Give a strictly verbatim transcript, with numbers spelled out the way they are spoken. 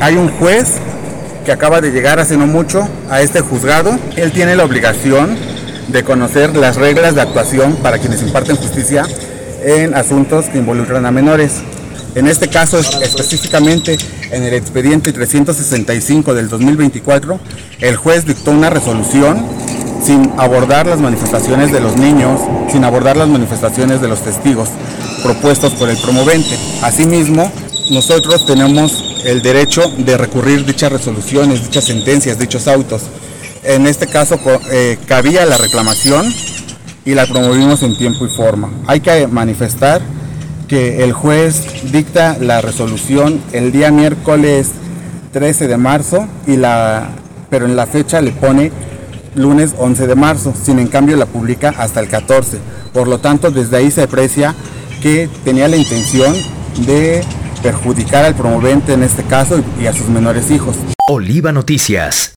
hay un juez que acaba de llegar hace no mucho a este juzgado. Él tiene la obligación de conocer las reglas de actuación para quienes imparten justicia en asuntos que involucran a menores. En este caso, específicamente en el expediente trescientos sesenta y cinco del dos mil veinticuatro, el juez dictó una resolución sin abordar las manifestaciones de los niños, sin abordar las manifestaciones de los testigos propuestos por el promovente. Asimismo, nosotros tenemos el derecho de recurrir dichas resoluciones, dichas sentencias, dichos autos. En este caso eh, cabía la reclamación y la promovimos en tiempo y forma. Hay que manifestar que el juez dicta la resolución el día miércoles trece de marzo, y la, pero en la fecha le pone lunes once de marzo, sin en cambio la publica hasta el catorce. Por lo tanto, desde ahí se aprecia que tenía la intención de perjudicar al promovente en este caso y a sus menores hijos. Oliva Noticias.